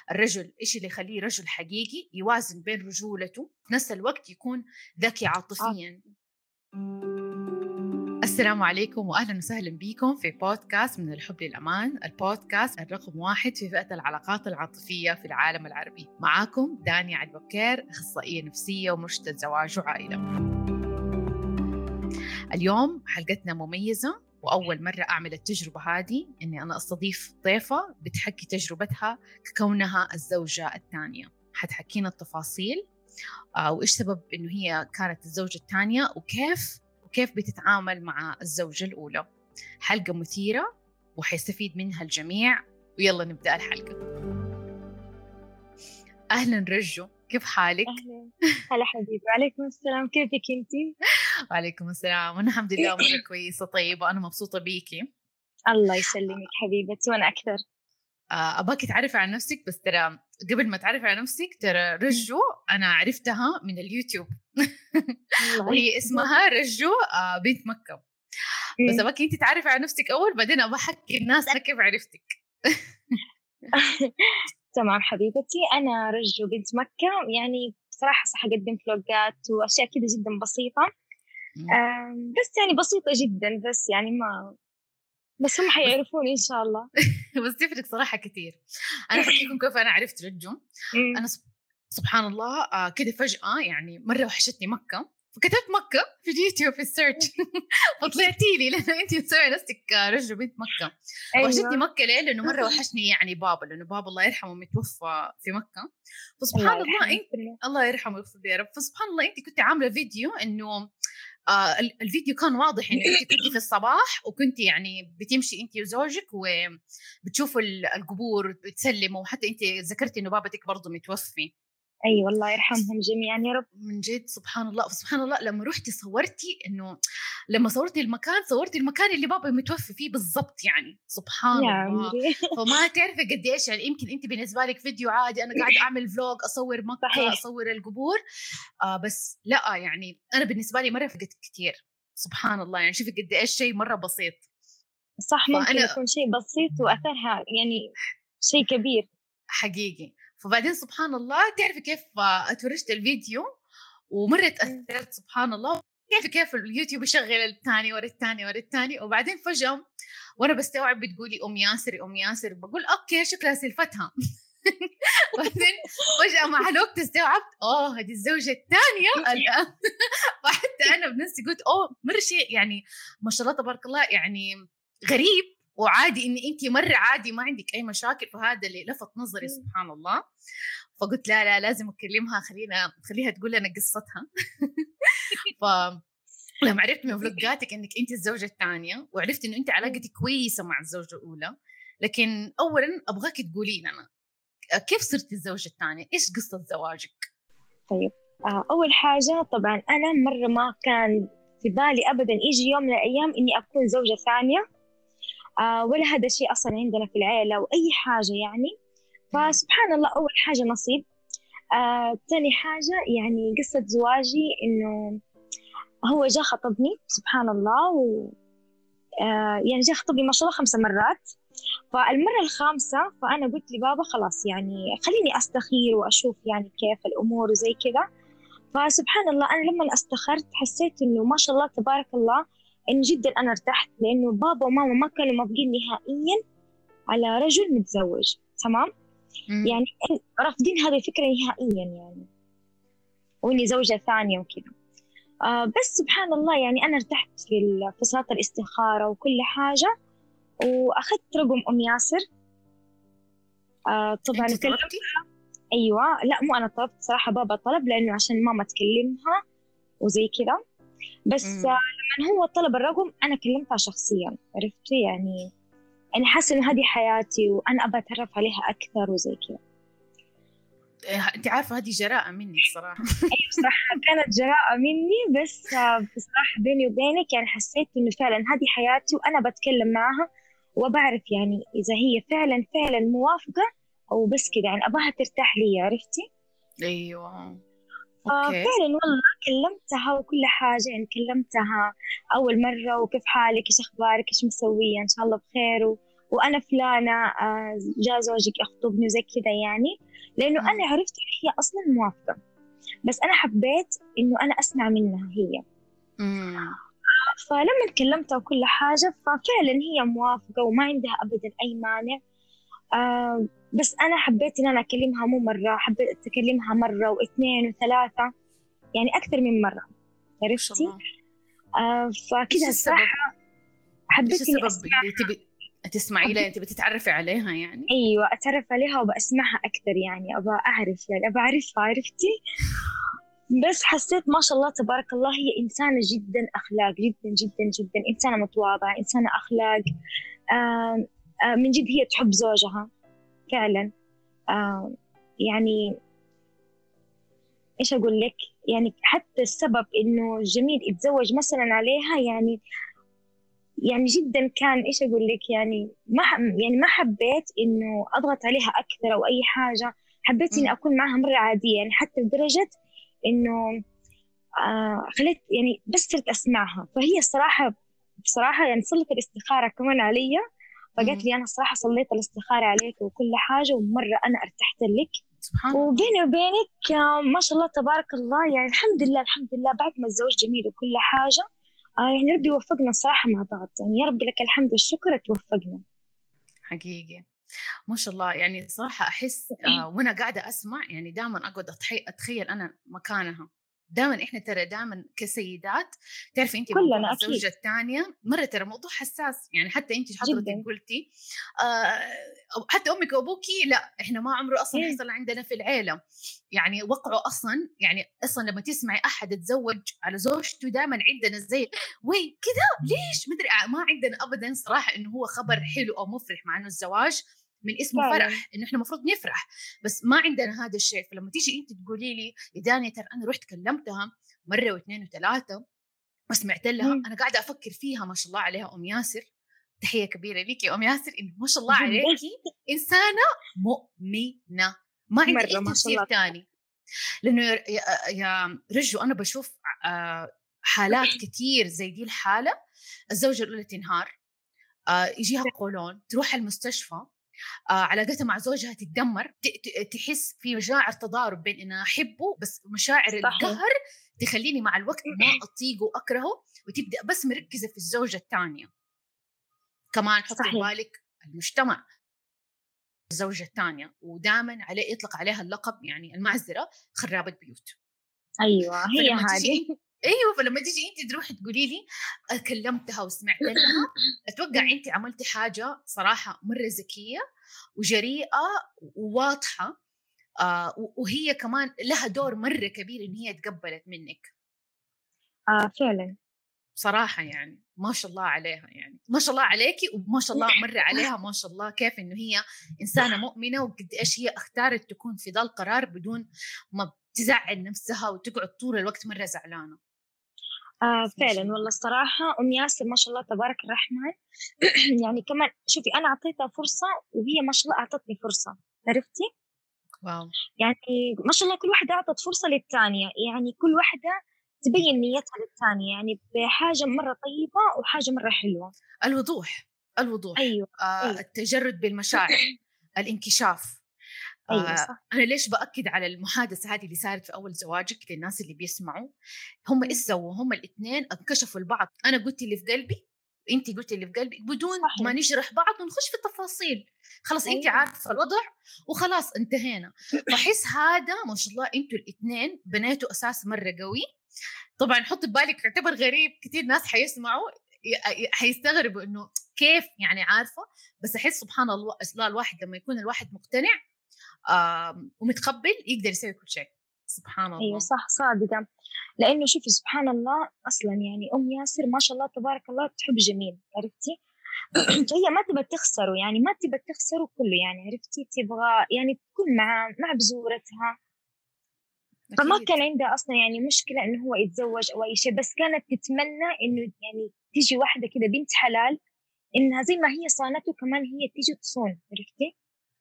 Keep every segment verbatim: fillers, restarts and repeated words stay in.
الرجل إيش اللي يخليه رجل حقيقي يوازن بين رجولته في نفس الوقت يكون ذكي عاطفيا. السلام عليكم وأهلا وسهلا بكم في بودكاست من الحب للأمان، البودكاست الرقم واحد في فئة العلاقات العاطفية في العالم العربي. معاكم دانيا عبد البكير، أخصائية نفسية ومرشدة زواج وعائلة. اليوم حلقتنا مميزة وأول مرة أعمل التجربة هذه، إني أنا أستضيف ضيفة بتحكي تجربتها ككونها الزوجة الثانية. حتحكينا التفاصيل آه، وإيش سبب إنه هي كانت الزوجة الثانية وكيف وكيف بتتعامل مع الزوجة الأولى. حلقة مثيرة وحيستفيد منها الجميع، ويلا نبدأ الحلقة. أهلا رجو، كيف حالك؟ أهلا. هلا حبيبي، وعليكم السلام، كيفك أنتي؟ وعليكم السلام، وأنا الحمد لله مرة كويسة طيبة، أنا مبسوطة بيكي. الله يسلمك حبيبتي، وأنا أكثر. آه، أباكي تعرفي عن نفسك، بس ترى قبل ما تعرفي عن نفسك ترى رجو أنا عرفتها من اليوتيوب وهي اسمها رجو آه، بنت مكة. بس أباكي أنت تعرفي عن نفسك أول، بعدين أبغى أحكي الناس أنا كيف عرفتك. تمام حبيبتي، أنا رجو بنت مكة. يعني بصراحة صح أقدم فلوجات وأشياء كده جدا بسيطة، بس يعني بسيطة جدا، بس يعني ما بس هم حيعرفوني إن شاء الله. بس تفرق صراحة كتير. أنا أحكيكم كيف أنا عرفت رجو. أنا سبحان الله آه كده فجأة يعني مرة وحشتني مكة، فكتبت مكة في اليوتيوب في السيرش فطلعتي لي لأنه أنت مسوية نفسك رجل بنت مكة. أيوة. وحشتني مكة ليه؟ لأنه مرة وحشني يعني بابا، لأنه بابا الله يرحمه متوفى في مكة. فسبحان الله, الله أنت الله يرحمه ويغفر له يا رب. فسبحان الله أنت كنت عاملة فيديو إنه آه الفيديو كان واضح إنه أنت كنت في الصباح وكنت يعني بتمشي أنت وزوجك وبتشوفوا القبور بتسلموا، وحتى أنت ذكرتي إنه بابتك برضو متوفي. أي أيوة والله يرحمهم جميعا يا رب. من جد سبحان الله. سبحان الله لما رحتي صورتي إنه لما صورتي المكان صورتي المكان اللي بابا متوفي فيه بالضبط، يعني سبحان الله. فما تعرفي قد إيش يعني يمكن أنت بالنسبة لك فيديو عادي، أنا قاعد أعمل فلوج أصور مكة صحيح. أصور القبور آه بس لا يعني أنا بالنسبة لي مرة فقدت كتير. سبحان الله يعني شوفي قد إيش شيء مرة بسيط. صح ممكن يكون شيء بسيط وأثرها يعني شيء كبير حقيقي. فبعدين سبحان الله تعرفي كيف اتفرجت الفيديو ومرة تأثرت سبحان الله. كيف كيف اليوتيوب يشغل الثاني ورا الثاني ورا الثاني، وبعدين فجأة وانا بستوعب بتقولي ام ياسر ام ياسر، بقول اوكي شكلها سلفتها بعدين فجأة مع الوقت استوعبت اوه هذه الزوجة الثانية الآن وحتى انا بنفسي قلت اوه مرة شيء يعني ما شاء الله تبارك الله يعني غريب وعادي إن أنتي مرة عادي ما عندك أي مشاكل. فهذا اللي لفت نظري سبحان الله. فقلت لا لا لازم أكلمها، خلينا خليها تقول لنا قصتها فلما عرفت من فلوجاتك إنك أنت الزوجة الثانية وعرفت إنه أنت علاقتك كويسة مع الزوجة الأولى، لكن أولا أبغاك تقولي لنا كيف صرت الزوجة الثانية، إيش قصة زواجك؟ طيب أول حاجة طبعا أنا مرة ما كان في بالي أبدا يجي يوم من الأيام إني أكون زوجة ثانية، آه ولا هذا الشيء أصلا عندنا في العائلة وأي حاجة يعني. فسبحان الله أول حاجة نصيب. آه تاني حاجة يعني قصة زواجي إنه هو جاء خطبني سبحان الله و آه يعني جاء خطبني ما شاء الله خمس مرات. فالمرة الخامسة فأنا قلت لبابا خلاص يعني خليني أستخير وأشوف يعني كيف الأمور وزي كذا. فسبحان الله أنا لما استخرت حسيت إنه ما شاء الله تبارك الله إنه جدا أنا ارتحت، لأنه بابا وماما ما كانوا موافقين نهائيا على رجل متزوج. تمام مم. يعني رافضين هذه الفكرة نهائيا يعني، وإني زوجة ثانية وكذا. آه بس سبحان الله يعني أنا ارتحت في في صلاة الاستخارة وكل حاجة، وأخذت رقم أم ياسر. آه طبعا كلمتها. أيوة لا مو أنا طلبت صراحة، بابا طلب لأنه عشان ماما تكلمها وزي كذا. بس آه لما هو طلب الرقم أنا كلمتها شخصيا، عرفتي يعني أنا حاسة إنه هذه حياتي وأنا أبى أتعرف عليها أكثر وزي كذا. أنت عارفة هذه جراءة مني صراحة. أيوة صراحة كانت جراءة مني، بس بصراحة بيني وبينك يعني حسيت إنه فعلا هذه حياتي وأنا بتكلم معها وبعرف يعني إذا هي فعلا فعلا موافقة أو بس كده يعني أباها ترتاح لي، عرفتي؟ أيوة آه فعلا والله كلمتها وكل حاجة يعني كلمتها أول مرة وكيف حالك إيش أخبارك إيش مسوية إن شاء الله بخير وأنا فلانة آه، جاء زوجك يخطبني وزي كذا يعني. لأنه مم. أنا عرفت إن هي أصلا موافقة، بس أنا حبيت إنه أنا أسمع منها هي. مم. فلما كلمتها وكل حاجة ففعلا هي موافقة وما عندها أبدا أي مانع. آه بس أنا حبيت إن أنا أكلمها مو مرة، حبيت أكلمها مرة واثنين وثلاثة، يعني أكثر من مرة. ما شاء عرفتي؟ الله. آه ايش فكذا السبب؟ الصراحة ايش حبيت إني السبب أسمع. اللي تبي تسمعي لها؟ حبيت تبي تتعرفي عليها يعني؟ أيوة أتعرف عليها وبأسمعها أكثر، يعني أبغى أعرف، يعني أبغى أعرفها. عرفتي؟ بس حسيت ما شاء الله تبارك الله هي إنسانة جدا أخلاق، جدا جدا جدا إنسانة متواضعة، إنسانة أخلاق. آه آه من جد هي تحب زوجها فعلا. آه يعني إيش أقول لك، يعني حتى السبب إنه جميل يتزوج مثلا عليها، يعني يعني جدا كان إيش أقول لك، يعني ما ح- يعني ما حبيت إنه أضغط عليها أكثر أو أي حاجة. حبيت إني مم. أكون معها مرة عادية، يعني حتى لدرجة إنه آه خليت يعني بس صرت أسمعها. فهي الصراحة بصراحة يعني صلت الاستخارة كمان علي، فقالت مم. لي أنا الصراحة صليت الاستخارة عليك وكل حاجة ومرة أنا ارتحت لك. سبحان الله. وبيني وبينك آه، ما شاء الله تبارك الله، يعني الحمد لله الحمد لله بعد ما الزواج جميل وكل حاجة. آه يعني ربي وفقنا الصراحة مع بعض، يعني يا رب لك الحمد والشكر توفقنا. حقيقي. ما شاء الله. يعني صراحة أحس آه وأنا قاعدة أسمع، يعني دائما أقعد أتخيل, أتخيل أنا مكانها. دائما إحنا ترى دائما كسيدات، تعرفي أنت موضوع كلنا أكيد. الزوجة الثانية مرة ترى موضوع حساس. يعني حتى أنت حضرتك جدا. قلتي آه أو حتى أمك وأبوكي، لا إحنا ما عمره أصلا إيه حصل عندنا في العيلة. يعني وقعوا أصلا، يعني أصلا لما تسمعي أحد تزوج على زوجته دائما عندنا زي وي كذا، ليش مدري، ما عندنا أبدا صراحة إنه هو خبر حلو أو مفرح، مع إنه الزواج من اسمه فعلا. فرح، انه احنا المفروض نفرح، بس ما عندنا هذا الشيء. فلما تيجي انت تقولي لي يا دانيا ترى انا رحت كلمتها مره واثنين وثلاثه وسمعت لها، مم. انا قاعده افكر فيها ما شاء الله عليها ام ياسر. تحيه كبيره ليكي يا ام ياسر، انه ما شاء الله جدا. عليكي انسانه مؤمنه، ما عندي مرة اي ما شاء تفسير الله. ثاني. لانه يا, يا يا رجو انا بشوف آه، حالات كثير زي دي الحاله. الزوجه الاولى تنهار، آه، يجيها قولون، تروح المستشفى، آه، علاقتها مع زوجها تتدمر، ت- ت- تحس في مشاعر تضارب بين إنها أحبه، بس مشاعر صحيح. القهر تخليني مع الوقت ما أطيقه وأكرهه، وتبدأ بس مركزة في الزوجة الثانية. كمان حطي في صحيح. بالك المجتمع، الزوجة الثانية ودائما عليه يطلق عليها اللقب، يعني المعذرة، خرابة بيوت. أيوة هي فلما تيجي هذه. انت، ايوه، فلما تيجي انت تروحي تقولي لي كلمتها وسمعت لها، اتوقع انت عملتي حاجه صراحه مره ذكيه وجريئه وواضحه. آه وهي كمان لها دور مره كبير ان هي تقبلت منك. آه فعلا. صراحه يعني ما شاء الله عليها، يعني ما شاء الله عليكي وما شاء الله مره عليها، ما شاء الله كيف انه هي انسانه مؤمنه، وقد ايش هي اختارت تكون في ذا القرار بدون ما تزعل نفسها وتقعد طول الوقت مره زعلانه. آه ما فعلا شاء الله. والله الصراحة أم ياسر ما شاء الله تبارك الرحمن. يعني كمان شوفي أنا أعطيتها فرصة وهي ما شاء الله أعطتني فرصة. عرفتي؟ واو. يعني ما شاء الله كل واحدة أعطت فرصة للثانية، يعني كل واحدة تبين نيتها للثانية، يعني بحاجة مرة طيبة وحاجة مرة حلوة. الوضوح. الوضوح، أيوة. آه، أيوة. التجرد بالمشاعر، الانكشاف. أيوة آه، صح. أنا ليش بأكد على المحادثة هذه اللي صارت في أول زواجك للناس اللي بيسمعوا؟ هم إيش مم. سووا؟ هم الاثنين انكشفوا لبعض. أنا قلت اللي في قلبي، أنت قلت اللي في قلبي، بدون ما صحيح. نجرح بعض ونخش في التفاصيل. خلاص أنت أيوة. عارفة الوضع وخلاص انتهينا. فحس هذا ما شاء الله أنتوا الاثنين بنيتوا أساس مرة قوي. طبعا حط ببالك، يعتبر غريب، كثير ناس حيسمعوا ي- ي- حيستغربوا انه كيف يعني، عارفه. بس احس سبحان الله الله الواحد لما يكون الواحد مقتنع آم، ومتقبل يقدر يسوي كل شيء. سبحان أيوة الله. صح صادقة. لأنه شوفي سبحان الله أصلا يعني أم ياسر ما شاء الله تبارك الله تحب جميل. عرفتي؟ فهي ما تبى تخسره، يعني ما تبى تخسره كله، يعني عرفتي تبغى يعني تكون مع مع بزورتها. فما اكيد. كان عندها أصلا يعني مشكلة إنه هو يتزوج أو أي شيء، بس كانت تتمنى إنه يعني تيجي واحدة كده بنت حلال، إنها زي ما هي صانته كمان هي تيجي تصون. عرفتي؟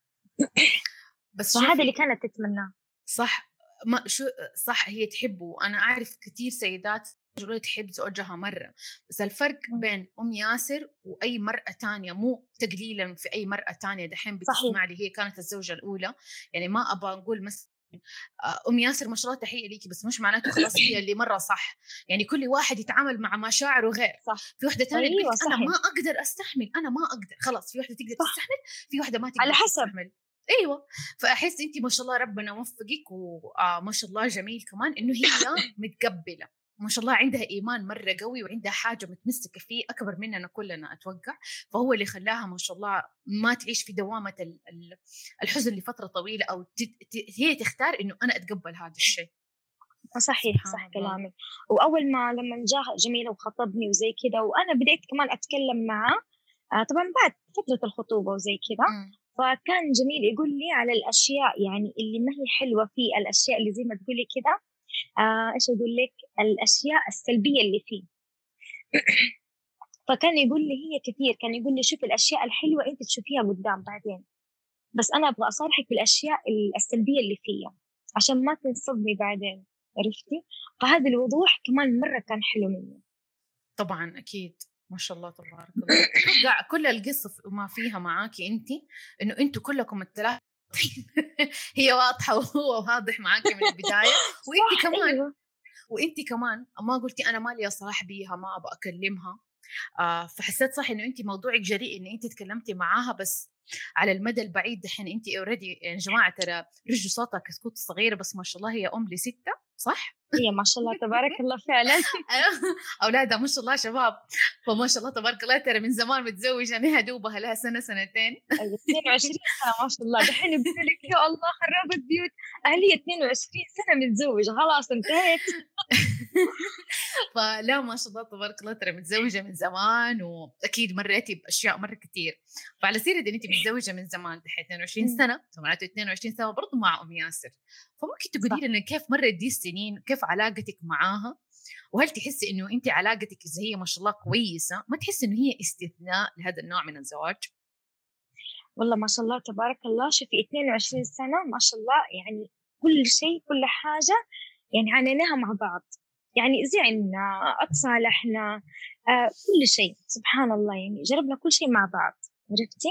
بس فهذا اللي شوفي، كانت تتمناه. صح، ما شو صح، هي تحبه. انا اعرف كثير سيدات الأولى تحب زوجها مرة، بس الفرق مم. بين أم ياسر وأي مرأة تانية، مو تقليلا في أي مرأة تانية دحين صحيح. بتسمع لي هي كانت الزوجة الأولى، يعني ما أبغى أقول مثلا أم ياسر ما شاء الله تحية ليكي، بس مش معناته خلاص هي اللي مرة صح. يعني كل واحد يتعامل مع مشاعره غير. صح. في واحدة تانية تقول أيوة لك أنا ما صحيح. أقدر أستحمل، أنا ما أقدر، خلاص في واحدة تقدر صح. تستحمل، في واحدة ما على تقدر حسب. تستحمل. ايوه. فاحس انت ما شاء الله ربنا وفقك، وما شاء الله جميل كمان انه هي متقبله، ما شاء الله عندها ايمان مره قوي، وعندها حاجه متمسكه فيه اكبر مننا كلنا اتوقع، فهو اللي خلاها ما شاء الله ما تعيش في دوامه ال- ال- الحزن لفتره طويله، او ت- ت- هي تختار انه انا اتقبل هذا الشيء. صحيح سبحان صح الله. كلامك. وأول ما لما جاء جميل وخطبني وزي كده، وأنا بديت كمان أتكلم معاه، آه طبعا بعد فترة الخطوبة وزي كده، امم فكان جميل يقول لي على الأشياء يعني اللي ما هي حلوة فيه، الأشياء اللي زي ما تقولي كده، آه إيش أقول لك، الأشياء السلبية اللي فيه. فكان يقول لي هي كثير، كان يقول لي شوف الأشياء الحلوة أنت تشوفيها قدام بعدين، بس أنا أبغى أصارحك بالأشياء ال- السلبية اللي فيها عشان ما تنصدمي بعدين، عرفتي؟ فهذا الوضوح كمان مرة كان حلو منه. طبعا اكيد. ما شاء الله تبارك الله. اتوقع كل القصه ما فيها معاكي انت انه انتوا كلكم الثلاثه هي واضحه وهو واضح معاكي من البدايه، وانت صح. كمان أيوة وانت كمان ما قلتي انا مالي صلاح بيها، ما ابغى اكلمها. آه فحسيت صح انه انت موضوعك جريء ان انت تكلمتي معاها، بس على المدى البعيد دحين انت اوريدي يا جماعه ترى رجوا صوتها كسكوت صغيره، بس ما شاء الله هي ام لسته صح. هي ما شاء الله تبارك الله فعلا. اولادها ما شاء الله شباب، فما شاء الله تبارك الله ترى من زمان متزوجه، انها دوبها لها سنه سنتين. أيوة اثنين وعشرين سنة ما شاء الله، دحين يقولوا لك يا الله خربت بيوت أهلية، اثنين وعشرين سنة متزوجة خلاص انتهيت. فلا ما شاء الله تبارك الله ترى متزوجه من زمان، واكيد مريتي باشياء مره كثير. فعلى سيره ان انت متزوجه من زمان دحين اثنين وعشرين مم. سنه، فمعناته اثنين وعشرين سنه برضه مع ام ياسر، فممكن تقولي صح. لنا كيف مرت دي السنين، كيف علاقتك معاها، وهل تحسي انه انت علاقتك اذا هي ما شاء الله كويسه ما تحسي انه هي استثناء لهذا النوع من الزواج؟ والله ما شاء الله تبارك الله، شوفي اثنين وعشرين سنة ما شاء الله، يعني كل شيء كل حاجة يعني عانيناها مع بعض، يعني زعلنا اتصالحنا، آه كل شيء سبحان الله، يعني جربنا كل شيء مع بعض، عرفتي؟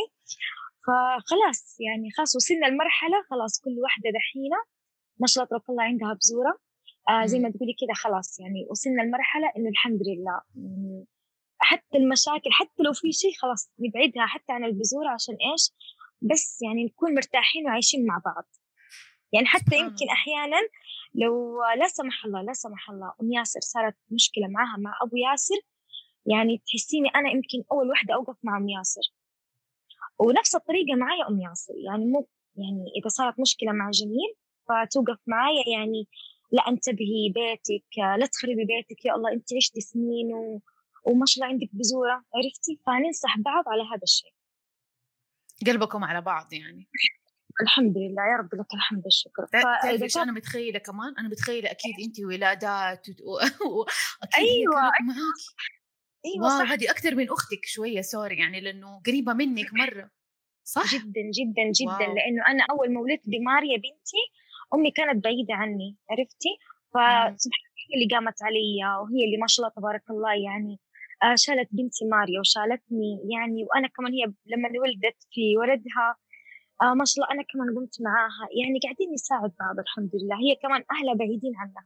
فخلاص يعني خلاص وصلنا لمرحلة خلاص كل واحدة دحينة ما شاء الله تبارك الله عندها بزورة، آه زي ما امم تقولي كده خلاص يعني وصلنا لمرحلة إنه الحمد لله، يعني حتى المشاكل حتى لو في شيء خلاص نبعدها حتى عن البذور، عشان إيش؟ بس يعني نكون مرتاحين وعايشين مع بعض. يعني حتى سبحان يمكن الله. أحيانا لو لا سمح الله لا سمح الله أم ياسر صارت مشكلة معها مع أبو ياسر، يعني تحسيني أنا يمكن أول واحدة أوقف مع أم ياسر، ونفس الطريقة معايا أم ياسر، يعني مو يعني إذا صارت مشكلة مع جميل فتوقف معايا، يعني لا انتبهي بيتك، لا تخربي بيتك، يا الله أنت عشتي سنين و... وما شاء الله عندك بزورة، عرفتي؟ فننصح بعض على هذا الشيء. قلبكم على بعض يعني. الحمد لله يا رب لك الحمد والشكر. تع- تعرفي فإذا ايش كان انا متخيله كمان؟ انا متخيله اكيد انت ولادات و- واكيد هي أيوة كانت معاكي. أيوة واو، صح. هذه اكثر من اختك شويه، سوري يعني لانه قريبه منك مره. صح. جدا جدا جدا، واو. لأنه أنا أول ما ولدت بماريا بنتي أمي كانت بعيدة عني، عرفتي؟ مم. فسبحان الله هي اللي قامت علي، وهي اللي ما شاء الله تبارك الله يعني آه، شالت بنتي ماريا وشالتني، يعني وأنا كمان هي لما ولدت في ولدها آه ما شاء الله أنا كمان قمت معاها، يعني قاعدين نساعد بعض الحمد لله، هي كمان أهلها بعيدين عنها.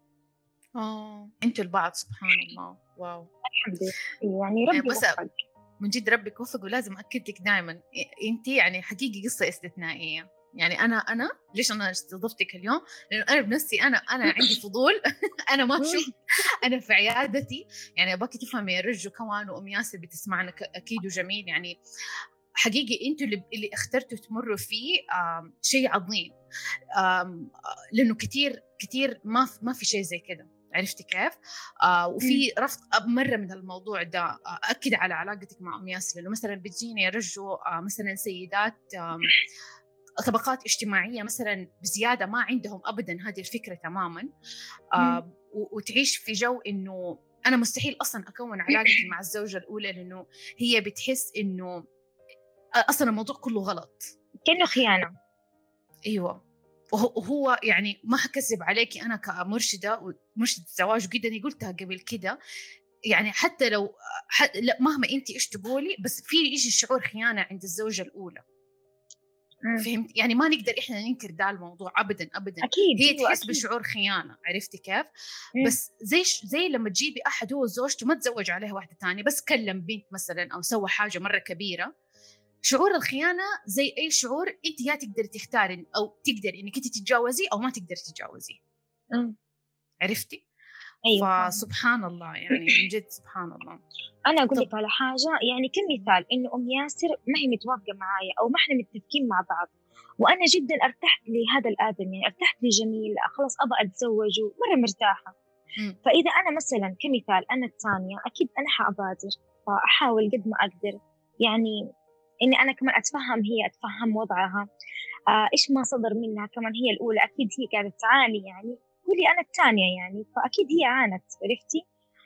اه انتوا البعض سبحان الله. واو. الحمد لله يعني يعني ربي بس وفق. من جد ربك وفق، ولازم أكد لك دائما انت يعني حقيقي قصه استثنائيه. يعني انا انا ليش انا استضفتك اليوم؟ لانه انا بنفسي انا انا عندي فضول. انا ما شفت، انا في عيادتي، يعني ابغاكي تفهمي يا رجو كمان، وام ياسر بتسمعنا ك- اكيد وجميل، يعني حقيقي انتوا اللي, اللي اخترتوا تمروا فيه آم، شيء عظيم. آم، لانه كثير كثير ما في ما في شيء زي كده، عرفتي كيف؟ آه وفي رفض مره من الموضوع ده. آه اكد على علاقتك مع ام ياسر، لانه مثلا بتجيني يا رجو آه مثلا سيدات آم، طبقات اجتماعيه مثلا بزياده ما عندهم ابدا هذه الفكره تماما، آه و- وتعيش في جو انه انا مستحيل اصلا اكون علاقتي مع الزوجه الاولى، لانه هي بتحس انه اصلا الموضوع كله غلط. كأنه خيانة. ايوه. وهو يعني ما حكذب عليكي، أنا كمرشدة ومرشدة زواج جدا قلتها قبل كده، يعني حتى لو حت لا مهما أنت إيش تقولي، بس في يجي شعور خيانة عند الزوجة الأولى. مم. فهمت؟ يعني ما نقدر إحنا ننكر ده الموضوع أبدا أبدا، أكيد، هي أيوة تحس أكيد. بشعور خيانة، عرفتي كيف؟ مم. بس زي زي لما تجيبي أحد هو زوجته ما تزوج عليها واحدة تانية، بس كلم بنت مثلا أو سوى حاجة مرة كبيرة، شعور الخيانة زي أي شعور أنت يا تقدر تختاري أو تقدر إنك أنت تتجاوزيه أو ما تقدر تتجاوزيه. مم. عرفتي؟ أيوة فاهمة. فسبحان الله، يعني من جد سبحان الله. أنا أقول طب لك على حاجة، يعني كمثال إنه أم ياسر ما هي متوافقة معايا أو ما إحنا متفقين مع بعض، وأنا جدا ارتحت لهذا الآدم، يعني ارتحت لجميل، خلاص أبغى أتزوجه، مرة مرتاحة. م. فإذا أنا مثلا كمثال أنا الثانية، أكيد أنا حأبادر، فأحاول قد ما أقدر، يعني إني أنا كمان أتفهم، هي أتفهم وضعها، آه إيش ما صدر منها كمان، هي الأولى أكيد هي كانت تعاني، يعني قولي أنا الثانية يعني، فأكيد هي عانت، عرفتي؟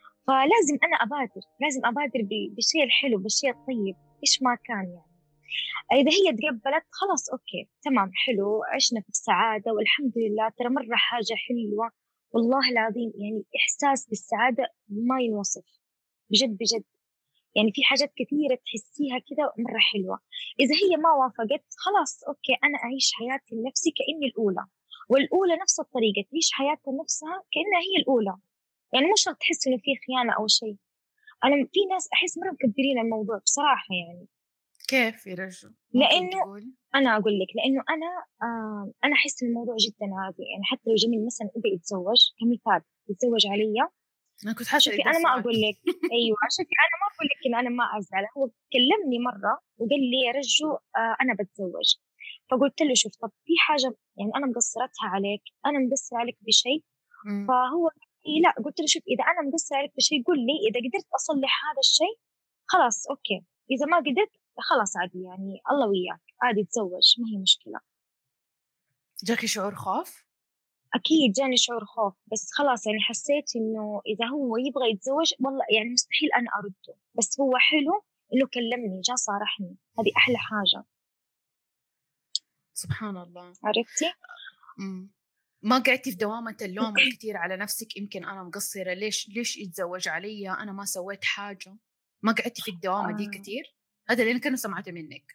فلازم أنا أبادر، لازم أبادر ب- بالشيء الحلو، بالشيء الطيب، إيش ما كان يعني. إذا هي تقبلت خلاص أوكي تمام حلو، عشنا في السعادة والحمد لله، ترى مرة حاجة حلوة، والله العظيم يعني إحساس بالسعادة ما ينوصف، بجد بجد. يعني في حاجات كثيرة تحسيها كده مرة حلوة. إذا هي ما وافقت خلاص أوكي، أنا أعيش حياتي لنفسي كأني الأولى، والأولى نفس الطريقة تعيش حياتها نفسها كأنها هي الأولى. يعني مش شرط تحس إنه في خيانة أو شيء. أنا في ناس أحس مرة مكبرين الموضوع بصراحة يعني. كيف يا رجل ممكن لأنه تقول؟ أنا أقول لك، لأنه أنا آه أنا أحس الموضوع جدا عادي، يعني حتى لو جميل مثلا إذا يتزوج كمثال، يتزوج علي، أنا كنت حاسة شوفي ده أنا ما السؤال. أقول لك، أيوة شوفي أنا ما أقول لك إن أنا ما أزعل. هو كلمني مرة وقال لي يا رجو آه أنا بتزوج، فقلت له شوف طب في حاجة يعني أنا مقصرتها عليك، أنا مقصر عليك بشيء. م. فهو إيه لا، قلت له شوف إذا أنا مقصر عليك بشيء قول لي، إذا قدرت أصلح هذا الشيء خلاص أوكي، إذا ما قدرت خلاص عادي، يعني الله وياك عادي تزوج ما هي مشكلة. جاكي شعور خوف؟ أكيد جاني شعور خوف، بس خلاص يعني حسيت إنه إذا هو يبغى يتزوج والله يعني مستحيل أنا أرده، بس هو حلو إنه كلمني جا صارحني، هذه أحلى حاجة. سبحان الله. عرفتي؟ م. ما قعدتي في دوامة اللوم الكثير على نفسك، يمكن أنا مقصرة، ليش ليش يتزوج علي، أنا ما سويت حاجة؟ ما قعدتي في الدوامة دي آه كثير؟ هذا اللي أنا كنت سمعته منك.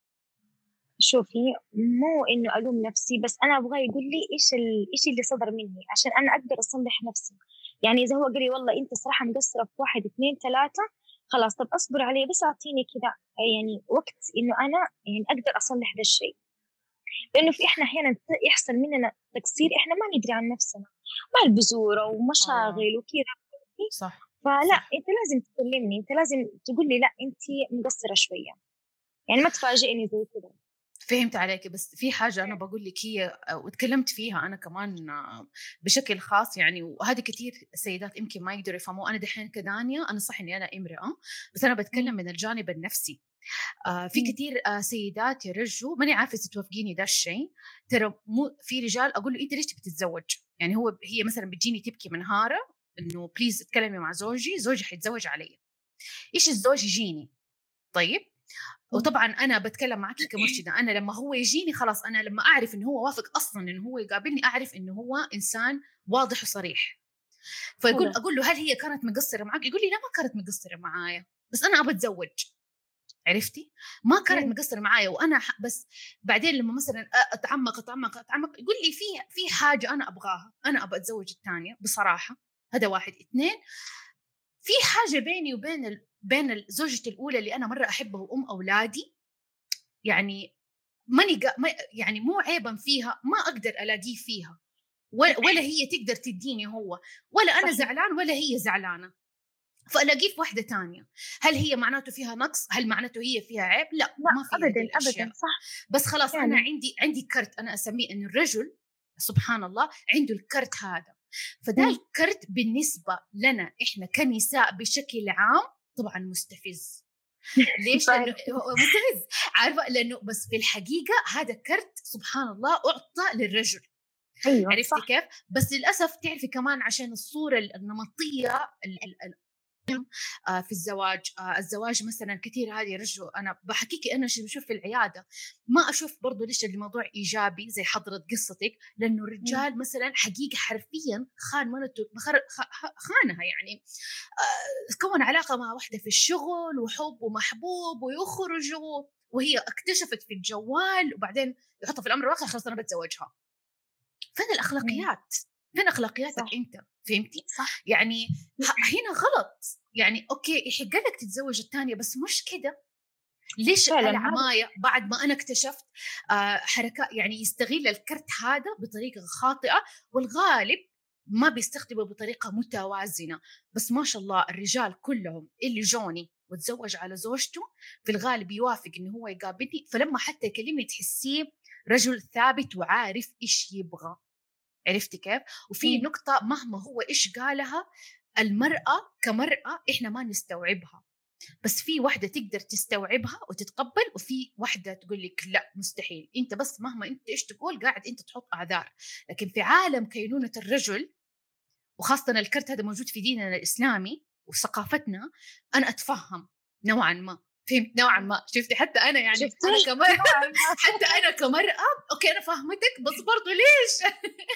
شوفي، مو إنه ألوم نفسي، بس أنا أبغى يقول لي إيش ال... إيش اللي صدر مني عشان أنا أقدر أصلح نفسي. يعني إذا هو قال لي والله أنت صراحة مقصرة في واحد اثنين ثلاثة، خلاص طب أصبر علي، بس أعطيني كذا يعني وقت إنه أنا يعني أقدر أصلح ده الشيء. لأنه في إحنا أحيانا يحصل مننا تقصير إحنا ما ندري عن نفسنا، مع البزورة آه ومشاغل وكذا. صح فلا صح. أنت لازم تكلمني، أنت لازم تقول لي لا أنت مقصرة شوية، يعني ما تفاجئني زي كذا. فهمت عليك، بس في حاجة أنا بقول لك هي وتكلمت فيها أنا كمان بشكل خاص يعني، وهذه كثير سيدات يمكن ما يقدروا يفهموا. أنا دحين كدانية أنا صح إني أنا امرأة، بس أنا بتكلم مم. من الجانب النفسي. آه في مم. كثير آه سيدات يرجوا، ماني عارفة إذا توافقيني ده الشيء، ترى مو في رجال أقول له أنت ليش تبي تتزوج؟ يعني هو هي مثلا بتجيني تبكي منهارة إنه بليز اتكلمي مع زوجي، زوجي حيتزوج علي. إيش الزوج يجيني؟ طيب، مم. وطبعا انا بتكلم معك كمرشده، انا لما هو يجيني خلاص، انا لما اعرف انه هو وافق اصلا انه هو يقابلني، اعرف انه هو انسان واضح وصريح. فيقول حلو. اقول له هل هي كانت مقصره معك؟ يقول لي لا ما كانت مقصره معايا، بس انا ابى اتزوج. عرفتي؟ ما كانت مم. مقصره معايا وانا ح... بس بعدين لما مثلا اتعمق اتعمق اتعمق يقول لي في في حاجه انا ابغاها، انا ابى اتزوج الثانيه بصراحه. هذا واحد. اثنين، في حاجه بيني وبين ال... بين زوجتي الاولى اللي انا مره احبها وام اولادي، يعني ماني قا... ما يعني مو عيبا فيها، ما اقدر الاقيه فيها، ولا, ولا هي تقدر تديني هو، ولا انا صحيح. زعلان ولا هي زعلانه، فالاقيه في واحده تانية. هل هي معناته فيها نقص؟ هل معناته هي فيها عيب؟ لا، لا ما فيها هذه أبدا أبدا، الاشياء. صح. بس خلاص انا فعلا. عندي عندي كرت انا اسميه انه الرجل سبحان الله عنده الكرت هذا. فده مم. الكرت بالنسبه لنا احنا كنساء بشكل عام طبعا مستفز. ليش؟ لانه صحيح. هو مستفز، عارفه، لانه بس في الحقيقه هذا كرت سبحان الله اعطى للرجل. أيوة عرفتي صح. كيف؟ بس للاسف تعرفي كمان عشان الصوره النمطيه ال- ال- التقدم آه في الزواج. آه الزواج مثلا كثير هذه رجل، انا بحكيكي انا شو بشوف في العياده، ما اشوف برضو ليش الموضوع ايجابي زي حضرة قصتك، لانه الرجال مثلا حقيقه حرفيا خان منته خانها يعني. آه كون علاقه مع واحده في الشغل وحب ومحبوب ويخرجوا، وهي اكتشفت في الجوال وبعدين يحطها في الامر الواقع خلاص انا بتزوجها. فين الاخلاقيات؟ فين اخلاقياتك صح. انت؟ فهمتي؟ صح. يعني هنا غلط. يعني اوكي يحق لك تتزوج الثانيه بس مش كده. ليش فعلا هذا العمايه بعد ما انا اكتشفت آه حركات، يعني يستغل الكرت هذا بطريقه خاطئه، والغالب ما بيستخدمه بطريقه متوازنه. بس ما شاء الله الرجال كلهم اللي جوني وتزوج على زوجته في الغالب يوافق انه هو يقابلني، فلما حتى يكلمني تحسيه رجل ثابت وعارف ايش يبغى. عرفتي كيف؟ وفي نقطة مهما هو إيش قالها، المرأة كمرأة إحنا ما نستوعبها، بس في واحدة تقدر تستوعبها وتتقبل، وفي واحدة تقول لك لا مستحيل. أنت بس مهما أنت إيش تقول قاعد أنت تحط أعذار. لكن في عالم كينونة الرجل، وخاصة الكرت هذا موجود في ديننا الإسلامي وثقافتنا، أنا أتفهم نوعا ما. فهمت نوعا ما؟ شفتي حتى أنا يعني أنا كمرأة حتى أنا كمرأة أوكي أنا فهمتك، بس برضو ليش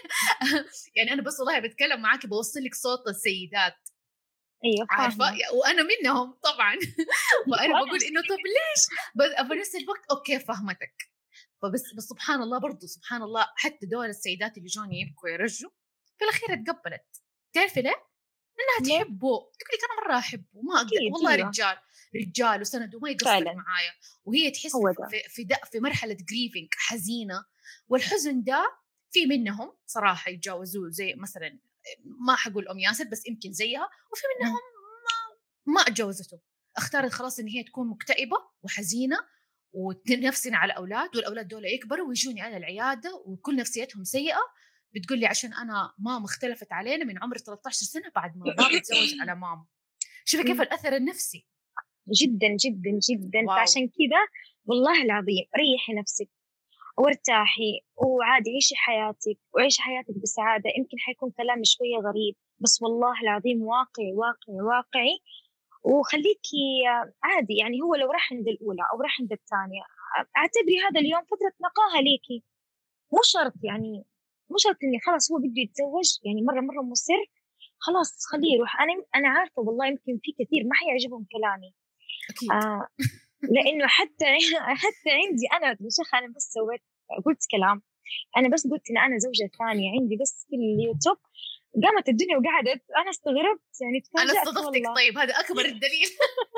يعني أنا بس والله بتكلم معاكي بوصل لك صوت السيدات. ايوه عارفة فاهمه. وأنا منهم طبعا وأنا بقول إنه طب ليش، بس في نفس الوقت أوكي فهمتك. فبس بس سبحان الله برضو سبحان الله، حتى دول السيدات اللي جوني يبكوا يرجوا في الأخير اتقبلت. تعرفي ليه؟ انها ليه؟ تحبه. تقول لك انا مره احبه وما اقدر اكيد والله ايوه رجال رجال وسند وما يقصر فعلا معايا. وهي تحس هو ده. في في دا في مرحله جريفنج حزينه، والحزن ده في منهم صراحه يتجاوزوه زي مثلا ما حقول ام ياسر بس يمكن زيها، وفي مم. منهم ما ما اتجوزته، اختارت خلاص ان هي تكون مكتئبه وحزينه وتنفسن على الاولاد، والاولاد دول يكبروا ويجوني على العياده وكل نفسيتهم سيئه. بتقول لي عشان انا ماما اختلفت علينا من عمر ثلاثة عشر سنه بعد ما بابا تزوج على ماما. شوفي كيف مم. الأثر النفسي. جدا جدا جدا. واو. فعشان كذا والله العظيم ريحي نفسك وارتاحي وعادي عيشي حياتك وعيشي حياتك بسعادة. يمكن حيكون كلام شوية غريب بس والله العظيم واقعي واقعي واقعي. وخليكي عادي يعني هو لو راح عند الأولى أو راح عند الثانية اعتبري هذا اليوم فترة نقاهة ليكي. مو شرط يعني مو شرط إني خلاص هو بده يتزوج يعني مرة مرة مصر خلاص خليه يروح. أنا أنا عارفة والله يمكن في كثير ما حيعجبهم كلامي. أكيد. آه لأنه حتى حتى عندي أنا يا شيخ أنا بس سويت قلت كلام. أنا بس قلت إن أنا زوجة ثانية عندي بس في اليوتيوب قامت الدنيا وقعدت. أنا استغربت يعني أنا تفاجأت استضفتك والله. طيب، هذا أكبر الدليل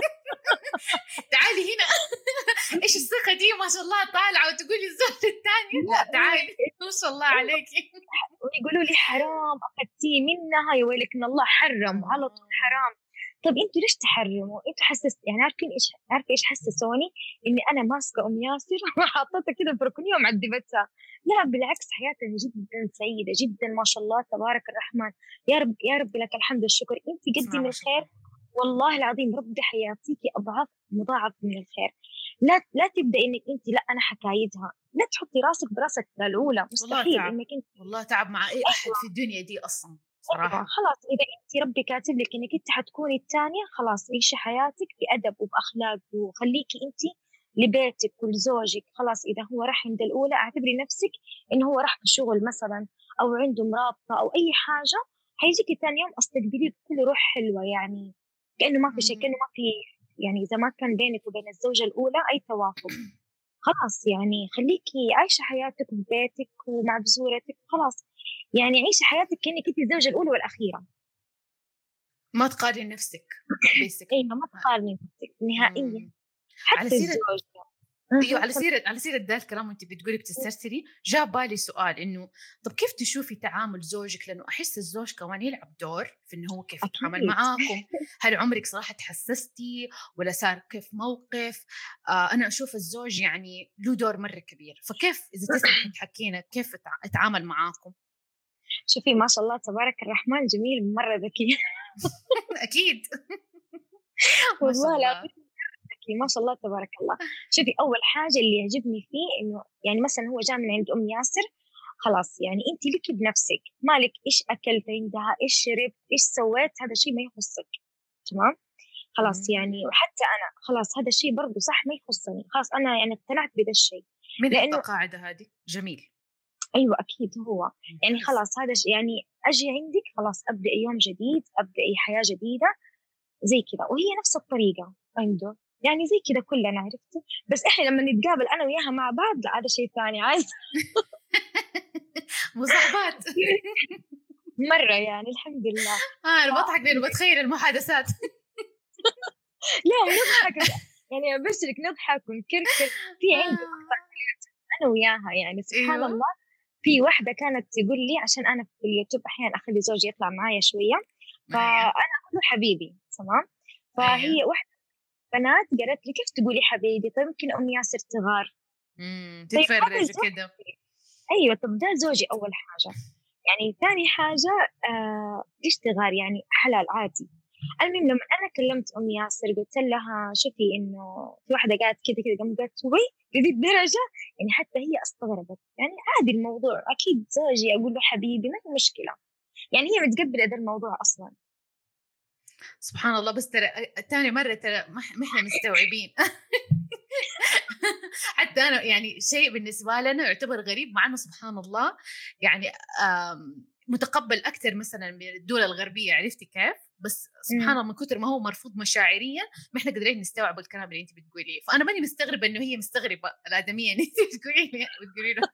تعالي هنا إيش الثقة دي ما شاء الله طالعة وتقولي الزوج الثاني. لا تعالي ما شاء الله عليكي. ويقولوا لي حرام أخذتيه منها يا ويلك إن الله حرم على طول حرام. طب انتوا ليش تحرموا؟ انتوا حسست يعني عارفين ايش عارفه ايش حسسوني؟ اني انا ماسكه ام ياسر وحاطتها كده في ركنيه ومعذبتها. لا بالعكس حياتنا جدا سعيده جدا ما شاء الله تبارك الرحمن. يا رب يا رب لك الحمد والشكر. انت قدي من الخير والله العظيم ربي حياتيكي اضعاف مضاعف من الخير. لا لا تبدا انك انت لا انا حكايتها لا تحطي راسك براسك الاولى والله مستحيل تعب. انك انت. والله تعب مع أي أحد في الدنيا دي أصلا أيوة صراحة. خلاص إذا أنت ربي كاتب لك إنك أنت حتكوني الثانية خلاص عيشي حياتك بأدب وبأخلاق وخليكي أنت لبيتك ولزوجك. خلاص إذا هو راح عند الأولى اعتبري نفسك إنه هو راح في الشغل مثلا أو عنده مرابطة أو أي حاجة حيجيكي ثاني يوم استقبليه بكل روح حلوة يعني كأنه ما في شيء كأنه ما في يعني إذا ما كان بينك وبين الزوجة الأولى أي توافق. خلاص يعني خليكي عايشة حياتك ببيتك ومع بزورتك خلاص يعني عيشي حياتك كأنك انت الزوجة الأولى والأخيرة. ما تقارني نفسك بيسك. ايوه ما تقارني نفسك نهائيا على حتى سيرة الزوج. ايوه على سيره على سيره ذا الكلام وانت بتقولي بتسترسلي، جاء بالي سؤال انه طب كيف تشوفي تعامل زوجك؟ لانه احس الزوج كمان يلعب دور في انه هو كيف يتعامل أكيد معاكم. هل عمرك صراحه تحسستي ولا صار كيف موقف؟ آه انا اشوف الزوج يعني له دور مره كبير، فكيف اذا تسمحي تحكينا كيف يتعامل معاكم؟ شوفي ما شاء الله تبارك الرحمن جميل مرة ذكي اكيد ما شاء والله الله. العظيم ذكي ما شاء الله تبارك الله. شوفي أول حاجة اللي يعجبني فيه إنه يعني مثلا هو جاء من عند أم ياسر خلاص يعني أنت لك بنفسك مالك إيش أكلت عندها إيش شربت إيش سويت هذا شيء ما يخصك. تمام خلاص يعني. إمم. وحتى أنا خلاص هذا الشيء برضه صح ما يخصني، خلاص أنا يعني اقتنعت بهذا الشيء. مين حط لأنه القاعدة هذه؟ جميل. أيوة أكيد هو يعني ممتاز. خلاص هذا الشيء يعني أجي عندك خلاص أبدأ يوم جديد، أبدأ أي حياة جديدة زي كذا، وهي نفس الطريقة عنده يعني زي كذا كلنا عرفتي. بس إحنا لما نتقابل أنا وياها مع بعض لا هذا شيء ثاني عايز. مصاحبات. مرة يعني الحمد لله. آه أنا باضحك لأنه باتخيل المحادثات. لا بنضحك يعني أبشرك نضحك ونكركر في عندي آه. أنا وياها يعني سبحان أيوه. الله. في واحدة كانت تقول لي عشان أنا في اليوتيوب أحيانا أخلي زوجي يطلع معايا شوية، أيوه. فأنا أقول له حبيبي تمام. فهي أيوه. واحدة بنات قالت لي كيف تقولي حبيبي؟ طيب يمكن أم ياسر تغار. إمم، طيب هذا تتفرج زوجي. وكده. أيوة طب ده زوجي أول حاجة. يعني ثاني حاجة آه ليش تغار يعني حلال عادي. المهم لما أنا كلمت أم ياسر قلت لها شوفي إنه في واحدة قالت كذا كذا، قامت قالت وي لذي الدرجة. يعني حتى هي استغربت يعني عادي الموضوع أكيد زوجي أقول له حبيبي ما في مشكلة. يعني هي متقبلة هذا الموضوع أصلا. سبحان الله. بس ترى تاني مرة ترى ما إح- ما إحنا مستوعبين. حتى أنا يعني شيء بالنسبة لنا يعتبر غريب، مع إنه سبحان الله يعني آم، متقبل أكثر مثلا من الدول الغربية، عرفتي كيف؟ بس سبحان أمم. الله من كثر ما هو مرفوض مشاعريا ما إحنا قادرين نستوعب الكلام اللي أنت بتقوليه. فأنا ماني مستغربة إنه هي مستغربة الآدمية اللي أنت بتقولي لي بتقولي له.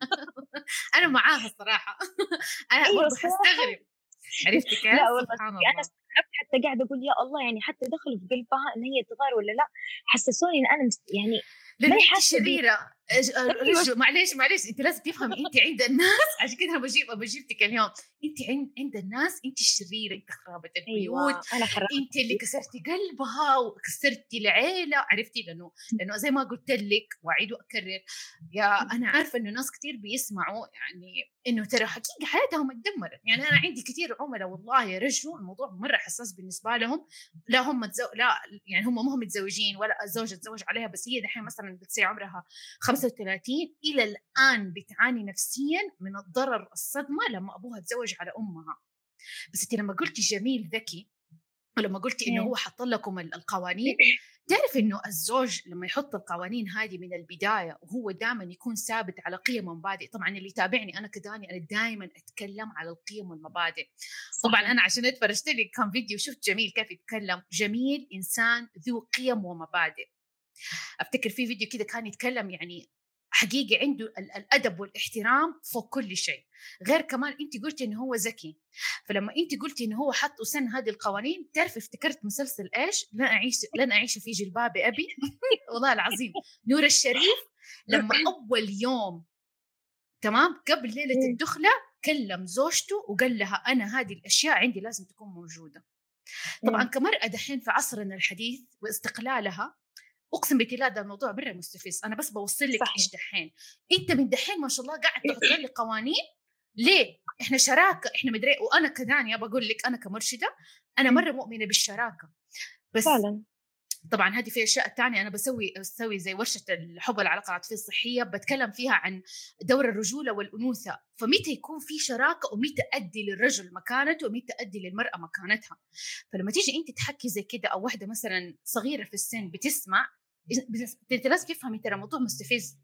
أنا معاها الصراحة. أنا أيوة برضو الصراحة. حستغرب. عرفتي لا كيف؟ والله سبحان أنا الله. استغربت حتى قاعدة أقول يا الله يعني حتى دخلوا في قلبها إن هي تغار ولا لا. حسسوني إن أنا مست... يعني ما لانه هي انت حاسة بي. شريره. أج- أيوة. رجو معليش معليش انت لازم تفهمي انت عند الناس. عشان كده انا بجيب بجيبتك اليوم. انت عند عند الناس انت الشريره، انت خرابه البيوت، أيوة أنا خربت انت اللي البيت. كسرتي قلبها وكسرتي العيله، عرفتي؟ لانه لانه زي ما قلت لك واعيد واكرر، يا انا عارفه انه ناس كثير بيسمعوا يعني انه ترى حقيقه حياتهم اتدمرت. يعني انا عندي كثير عملاء والله يا رجوا الموضوع مره حساس بالنسبه لهم. لا هم تزو... لا يعني هم ما هم متزوجين ولا الزوجه تزوج عليها، بس هي دحين مثلا بتصير عمرها خمسة وثلاثين الى الان بتعاني نفسيا من الضرر الصدمه لما ابوها تزوج على امها. بس انت لما قلتي جميل ذكي، ولما قلتي انه هو حط لكم القوانين، تعرف انه الزوج لما يحط القوانين هذه من البدايه وهو دائما يكون ثابت على قيم ومبادئ. طبعا اللي يتابعني انا كداني انا دائما اتكلم على القيم والمبادئ. طبعا صحيح. انا عشان اتفرجت لك كم فيديو شفت جميل كيف يتكلم. جميل انسان ذو قيم ومبادئ. افتكر في فيديو كده كان يتكلم يعني حقيقي عنده الادب والاحترام فوق كل شيء. غير كمان انت قلتي انه هو ذكي، فلما انت قلتي انه هو حط وسن هذه القوانين، تعرف افتكرت مسلسل ايش؟ لن اعيش لن اعيش في جلباب ابي. والله العظيم نور الشريف لما اول يوم تمام قبل ليله الدخله كلم زوجته وقال لها انا هذه الاشياء عندي لازم تكون موجوده. طبعا كمرأة دحين في عصرنا الحديث واستقلالها، اقسم بالله ده الموضوع برا مستفز. انا بس بوصل لك صحيح. ايش دحين. انت من دحين ما شاء الله قاعد تحط لي قوانين. ليه؟ احنا شراكه، احنا مدري. وانا كدانيا بقول لك انا كمرشده انا مره مؤمنه بالشراكه. بس فعلا. طبعا هذه في اشياء تانية انا بسوي بسوي زي ورشه الحب والعلاقه العاطفيه الصحيه بتكلم فيها عن دور الرجوله والانوثه. فمتى يكون في شراكه ومتى ادي للرجل مكانته ومتى ادي للمراه مكانتها. فلما تيجي انت تحكي زي كده او واحده مثلا صغيره في السن بتسمع، انت لازم تفهمي ترى موضوع مستفز.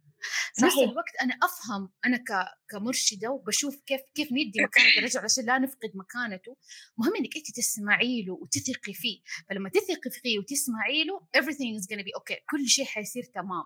في نفس صحيح. الوقت انا افهم انا ك... كمرشده وبشوف كيف كيف ندي مكانه الرجل عشان لا نفقد مكانته. مهم انك انت تسمعي له وتثقي فيه. فلما تثقي فيه وتسمعي له everything is gonna be okay، كل شيء حيصير تمام.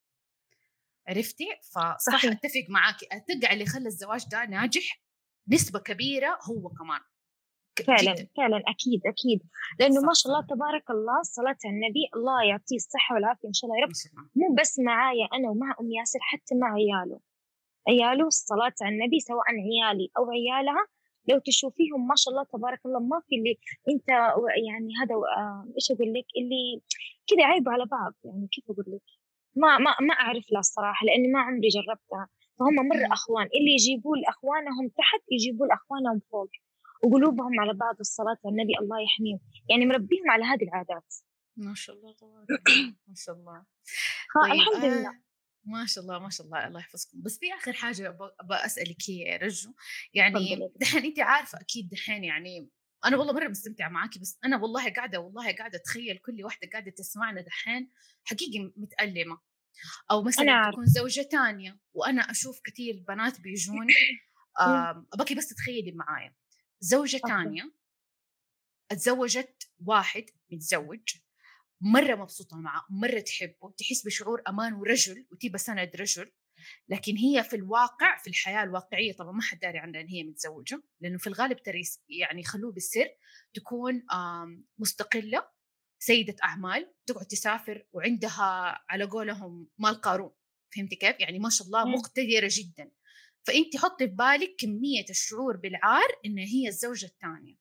عرفتي؟ فصح صحيح. اتفق معاكي. اتوقع اللي خلى الزواج ده ناجح نسبه كبيره هو كمان فعلا جدا. فعلا أكيد أكيد. لأنه ما صح شاء صح. الله تبارك الله صلاة على النبي الله يعطيه الصحة والعافية إن شاء الله يا رب. ما شاء الله. مو بس معايا أنا ومع أم ياسر حتى مع عياله. عياله الصلاة على النبي سواء عيالي أو عيالها لو تشوفيهم ما شاء الله تبارك الله ما في اللي أنت يعني هذا آه إيش أقول لك اللي كذا عيبوا على بعض. يعني كيف أقول لك ما ما ما أعرف لا الصراحة لأني ما عمري جربتها. فهم مرة أخوان اللي يجيبوا لأخوانهم تحت يجيبوا لأخوانهم فوق وقلوبهم على بعض الصلاة على النبي الله يحميهم. يعني مربيهم على هذه العادات. ما شاء الله تبارك الله ما شاء الله. طيب الحمد لله. آه ما شاء الله ما شاء الله الله يحفظكم. بس في آخر حاجة أبغى أسألك هي يا رجو. يعني تفضلي. دحين أنت عارفة أكيد دحين يعني أنا والله مرة مستمتعة معاكي، بس أنا والله قاعدة والله قاعدة أتخيل كل واحدة قاعدة تسمعنا دحين حقيقي متألمة. أو أنا مثلا عارفة. تكون زوجة تانية، وأنا أشوف كثير بنات بيجوني مم. أبغاكي بس تتخيلي معايا زوجة أوكي. تانية اتزوجت واحد متزوج مرة مبسوطة معه، مرة تحبه، تحس بشعور أمان ورجل وتبى سند رجل، لكن هي في الواقع في الحياة الواقعية طبعا ما حد داري عنها أن هي متزوجة، لأنه في الغالب تريس يعني خلوه بالسر، تكون مستقلة، سيدة أعمال، تقعد تسافر وعندها على قولهم مال قارون. فهمتي كيف؟ يعني ما شاء الله مم. مقتدرة جدا. فأنت حطي في بالك كمية الشعور بالعار إن هي الزوجة الثانية.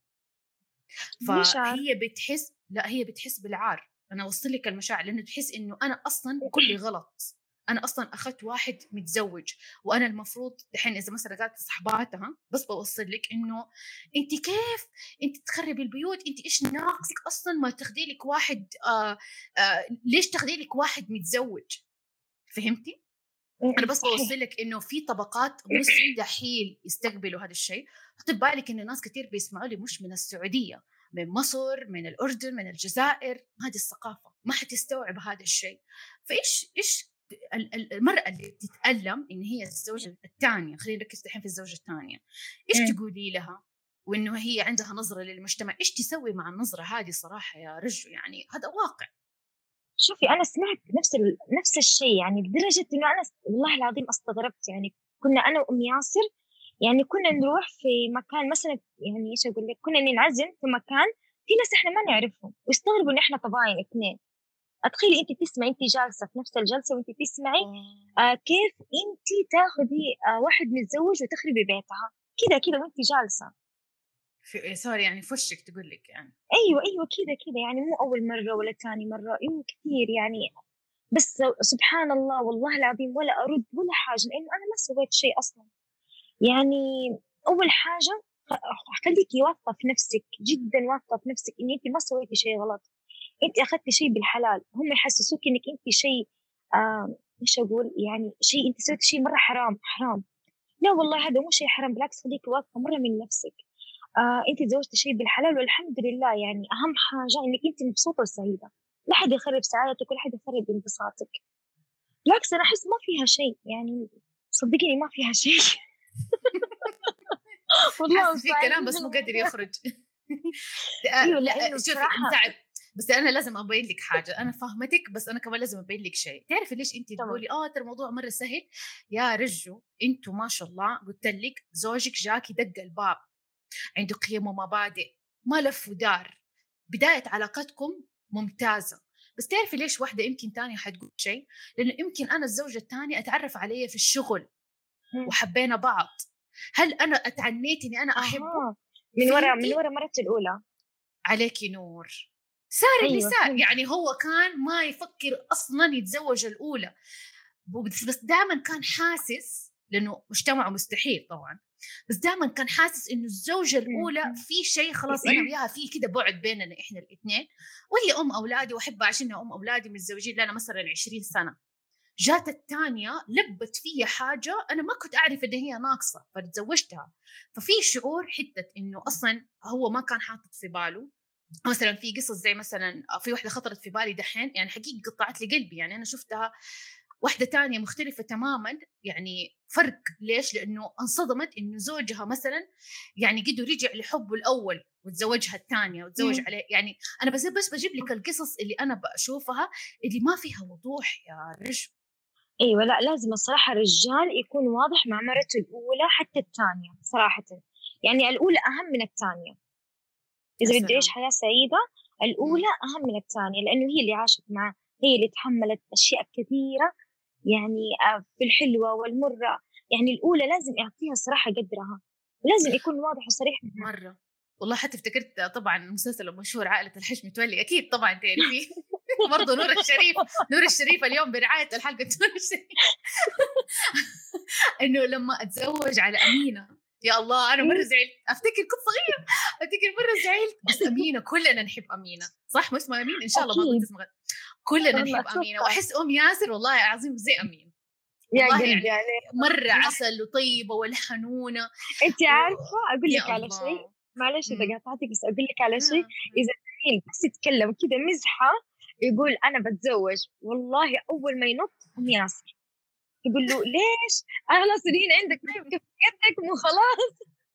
مش عارفة. فهي بتحس، لا هي بتحس بالعار. أنا أوصل لك المشاعر، لأنه تحس إنه أنا أصلا كلي غلط، أنا أصلا أخذت واحد متزوج، وأنا المفروض دحين إذا مثلا قالت صحباتها، بس بوصل لك إنه أنت كيف أنت تخربي البيوت، أنت إيش ناقصك أصلا ما تاخدي لك واحد آه آه ليش تاخدي لك واحد متزوج؟ فهمتي؟ أنا مم. بس صحيح. بوصل لك إنه في طبقات مستحيل يستقبلوا هذا الشيء. حطي بالك إنه ناس كتير بيسمعوا لي مش من السعودية، من مصر، من الأردن، من الجزائر، هذه الثقافة ما حتستوعب هذا الشيء. فإيش إيش ال- ال- المرأة اللي تتألم إن هي الزوجة الثانية، خلينا نركز الحين في الزوجة الثانية، إيش مم. تقولي لها؟ وإنه هي عندها نظرة للمجتمع، إيش تسوي مع النظرة هذه صراحة يا رجل؟ يعني هذا واقع. شوفي أنا سمعت نفس ال... نفس الشيء، يعني لدرجة إنه أنا س- والله العظيم استغربت. يعني كنا أنا وأم ياسر، يعني كنا نروح في مكان مثلا، يعني إيش أقول لك، كنا ننعزم في مكان في ناس إحنا ما نعرفهم، ويستغربوا إن إحنا طباين اثنين. أتخيلي أنت تسمعي، أنت جالسة في نفس الجلسة وأنت تسمعي آه كيف أنت تاخذي آه واحد متزوج وتخربي بيتها كذا كذا وأنت جالسة. في سوري يعني في وشك تقول لك يعني. أيوة أيوة كذا كذا، يعني مو أول مرة ولا ثاني مرة، أيوة كثير يعني. بس سبحان الله والله العظيم ولا أرد ولا حاجة، لأنه أنا ما سويت شيء أصلا. يعني أول حاجة خ- خليكي واثقة في نفسك، جدا واثقة في نفسك إن أنت ما سويتي شيء غلط. أنت أخذتي شيء بالحلال، هم يحسسوك إنك أنت شيء آه إيش أقول، يعني شيء أنت سويتي شيء مرة حرام حرام. لا والله هذا مو شيء حرام، بالعكس خليكي واثقة مرة من نفسك. آه أنت تزوجتي شيء بالحلال والحمد لله. يعني أهم حاجة إنك أنت مبسوطة وسعيدة، لا حد يخرب سعادتك ولا حد يخرب انبساطك. بالعكس أنا أحس ما فيها شيء، يعني صدقيني ما فيها شيء. والله حاسه في صعب. كلام بس مو قادر يخرج. ايوه لا لانه شوفي الصراحه. مساعد، بس انا لازم ابين لك حاجه، انا فاهمتك بس انا كمان لازم ابين لك شيء. تعرفي ليش انت تمام. تقولي اه ترى الموضوع مره سهل؟ يا رجو انتوا ما شاء الله، قلت لك زوجك جاكي دق الباب، عنده قيم ومبادئ، ما لف ودار، بدايه علاقتكم ممتازه. بس تعرفي ليش واحده يمكن تانية حتقول شيء؟ لانه يمكن انا الزوجه الثانيه اتعرف علي في الشغل مم. وحبينا بعض، هل انا اتعنيت اني انا احبه؟ اها. من ورا من فهمتي؟ ورا مرته الاولى. عليكي نور. سار ايوه النساء فهمت. يعني هو كان ما يفكر اصلا يتزوج الاولى، بس بس دائما كان حاسس، لانه مجتمعه مستحيل طبعا، بس دائما كان حاسس انه الزوجه مم. الاولى مم. في شيء خلاص انا وياها في كده بعد بيننا احنا الاثنين، وهي ام اولادي واحب عشانها ام اولادي متزوجين لنا مثلا عشرين سنه. جات الثانيه لبت فيها حاجه انا ما كنت اعرف ان هي ناقصه فتزوجتها. ففي شعور حته انه اصلا هو ما كان حاطط في باله. مثلا في قصص زي مثلا في واحدة خطرت في بالي دحين، يعني حقيقة قطعت لي قلبي، يعني أنا شفتها واحدة تانية مختلفة تماما، يعني فرق. ليش؟ لأنه انصدمت إنه زوجها مثلا يعني قد رجع لحبه الأول وتزوجها الثانية وتزوج مم. عليه. يعني أنا بس بس بجيب لك القصص اللي أنا بشوفها اللي ما فيها وضوح يا رجل. ايوه لا لازم الصراحه الرجال يكون واضح مع مرته الاولى حتى الثانيه صراحه. يعني الاولى اهم من الثانيه. يا اذا بده يعيش سلام. حياه سعيده الاولى مم. اهم من الثانيه، لانه هي اللي عاشت معه، هي اللي تحملت اشياء كثيره، يعني آه، في الحلوه والمره. يعني الاولى لازم يعطيها الصراحه قدرها، لازم يكون واضح وصريح معها. مرة والله، حتى افتكرت طبعا المسلسل المشهور عائلة الحش متولي، أكيد طبعا تعرفيه. برضه نور الشريف، نور الشريف اليوم برعاية الحلقة نور الشريف. إنه لما أتزوج على أمينة، يا الله أنا مرة زعلت، أفتكر كنت صغيرة، أفتكر مرة زعلت. بس أمينة كلنا نحب أمينة صح؟ ما اسمها أمين إن شاء الله ما قلت اكيد. اسمها غلط. كلنا والله نحب أمينة، اتوقع. وأحس أم ياسر والله العظيم زي أمين. يا والله قلبي يعني عليك. مرة عسل وطيبة والحنونة. انت و... عارفه اقول يا لك على شيء، الله. معلش إذا إمم. قاطعتِك، بس أقول لِك على شيء. آه. إذا العميل بس يتكلم كده مزحة يقول أنا باتزوج، والله أول ما ينط أم ياسر يقول له ليش؟ أنا خلاص الهين عندك طيب كفايتك وخلاص.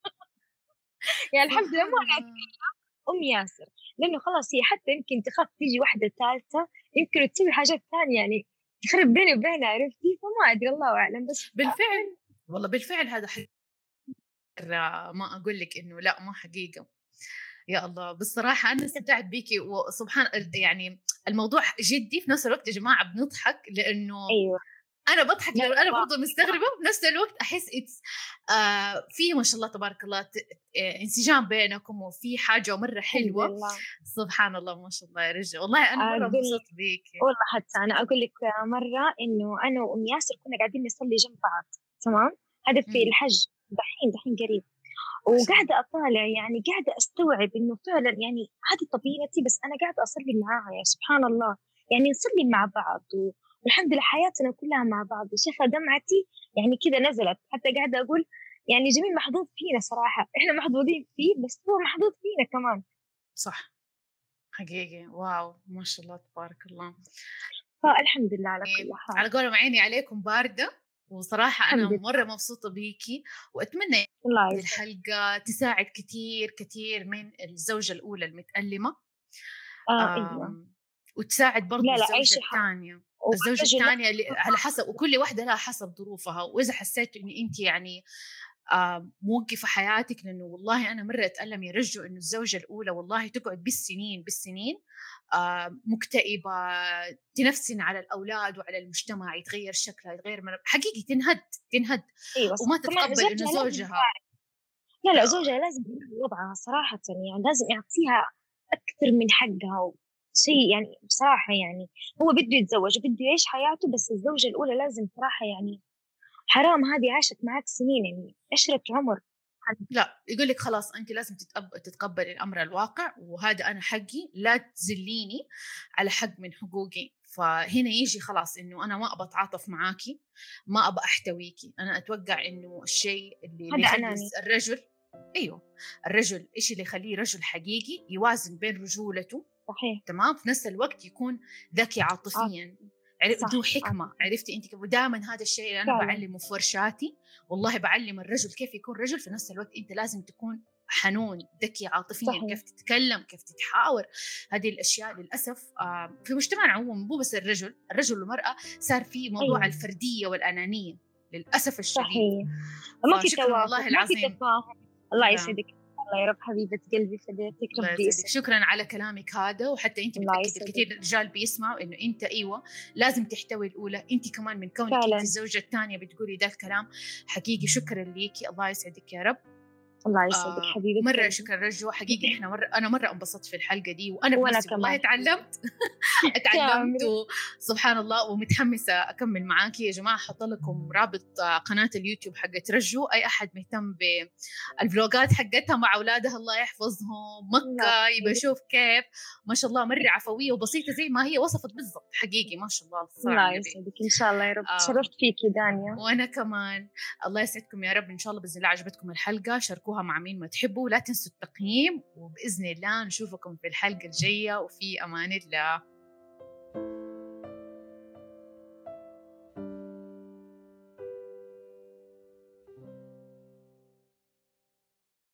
يعني الحمد لله مو سبحان أنا الله. أم ياسر، لإنه خلاص هي حتى يمكن تخاف تيجي واحدة ثالثة يمكن تسوي حاجات ثانية يعني تخرب بيني وبينها، عرفتِ؟ فما أدري الله أعلم. بس بالفعل، والله بالفعل هذا حقيقة، ما أقول لك إنه لأ ما حقيقة. يا الله، بالصراحة أنا استمتعت بيكِ وسبحان ال يعني الموضوع جدي في نفس الوقت يا جماعة بنضحك، لإنه أيوه. أنا باضحك لا لإنه أنا والله برضه مستغربة، وبنفس الوقت أحس it's آآ في ما شاء الله تبارك الله ت آآ انسجام بينكم، وفي حاجة مرة الحمد حلوة. لله. سبحان الله ما شاء الله يا رجل، والله أنا مرة أقول انبسطت بيكِ. والله حتى أنا أقول لِك مرة إنه أنا وأم ياسر كنا قاعدين نصلي جنب بعض، تمام؟ هذا في إمم. الحج، دحين دحين قريب. ما شاء الله. وقاعدة أطالع يعني قاعدة أستوعب إنه فعلًا يعني هذه طبيعتي، بس أنا قاعدة أصلي معاها يا سبحان الله. يعني نصلي مع بعض و والحمد لله حياتنا كلها مع بعض. يا شيخة دمعتي يعني كذا نزلت، حتى قاعدة أقول يعني جميل محظوظ فينا صراحة، إحنا محظوظين فيه بس هو محظوظ فينا كمان. صح، حقيقي واو ما شاء الله تبارك الله. فالحمد لله على كل يعني حال. على قولهم عيني عليكم باردة، وصراحة أنا الحمد مرة لله. مبسوطة بيكِ، وأتمنى الله هذه يسعدك. الحلقة تساعد كتير كتير من الزوجة الأولى المتألمة، آه أيوه. آمم، وتساعد برضه لا، لا الزوجة عيشي ح التانية، الزوجة والرجل التانية نفسه اللي على حسب، وكل واحدة لها حسب ظروفها، وإذا حسيتوا إن أنتِ يعني آآ موقفة حياتِك، لإنه والله أنا مرّة أتألم يا رجو إنه الزوجة الأولى والله تقعد بالسنين، بالسنين آآ مكتئبة، تنفسن على الأولاد وعلى المجتمع، يتغيّر شكلها، يتغيّر مل حقيقي تنهد، تنهد أيوه وما صح، كمان تتقبّل إنه زوجها لازم زوجها لا، لأ، آآ زوجها لازم يراعي وضعها صراحةً، يعني لازم يعطيها أكثر من حقها. شيء يعني بصراحة يعني هو بده يتزوج وبده يعيش حياته، بس الزوجة الأولى لازم صراحة يعني حرام، هذه عاشت معاك سنين يعني عشرة عمر. لأ، يقول لِك خلاص أنتِ لازم تتقب تتقبّلي الأمر الواقع، وهذا أنا حقي، لا تذلّيني على حق من حقوقي. فهنا ييجي خلاص إنه أنا ما أبى أتعاطف معاكِ، ما أبى أحتويكِ. أنا أتوقع إنه الشيء اللي اللي هذا يخلّي أناني. الز الرجل أيوه، الرجل إيش اللي يخلّيه رجل حقيقي، يوازن بين رجولته، صحيح. تمام، في نفس الوقت يكون ذكي عاطفيًا، عاطفي. عر ذو صح، حكمة، عاطفي. عرفتِ أنتِ كيف؟ ودايمًا هذا الشيء اللي أنا فعلًا. باعلّمه في ورشاتي، والله باعلّم الرجل كيف يكون رجل، في نفس الوقت أنت لازم تكون حنون، ذكي عاطفيًا، صحيح. كيف تتكلم، كيف تتحاور. هذه الأشياء للأسف آآ في مجتمعنا عمومًا، مو بس الرجل، الرجل والمرأة صار في موضوع أيوه. الفردية والأنانية للأسف الشديد. صحيح. ما في فشكرًا توافق، والله ما في العظيم. تفاهم. الله لا. يسعدك. الله يا رب حبيبة قلبي، فديتك الله ربي يسعدك، يسعدك. شكرًا على كلامِك هذا، وحتى أنتِ الله بتأكدي يسعدك. الكثير من الرجال بيسمعوا إنه أنت أيوه لازم تحتوي الأولى، أنتِ كمان من كونِك أنتِ فعلًا. الزوجة الثانية بتقولي ده الكلام، حقيقي شكرًا ليكِ، الله يسعدك يا رب. الله يسعدك آآ حبيبة مرة قلبي. شكرًا رجوة، حقيقي إحنا مرة أنا مرة انبسطت في الحلقة دي، وأنا وأنا بنفسي والله كمان حبيبي. اتعلمت اتعلمت تامرة. وسبحان الله، ومتحمسة أكمل معاكِ يا جماعة. حاحط لكم رابط آه، قناة اليوتيوب حقة رجو، أي أحد مهتم بالفلوجات حقتها مع أولادها الله يحفظهم، الله مكة يبغى يسعدك. يشوف كيف ما شاء الله مرة عفوية وبسيطة زي ما هي وصفت بالضبط، حقيقي ما شاء الله الصلاة على الله النبي. يسعدك إن شاء الله يا رب. آه تشرفت فيكِ دانيا. وأنا كمان. الله يسعدكم يا رب، إن شاء الله بإذن الله عجبتكم الحلقة، شاركوها مع مين ما تحبوا، لا تنسوا التقييم، وبإذن الله نشوفكم في الحلقة الجاية، وفي أمان الله.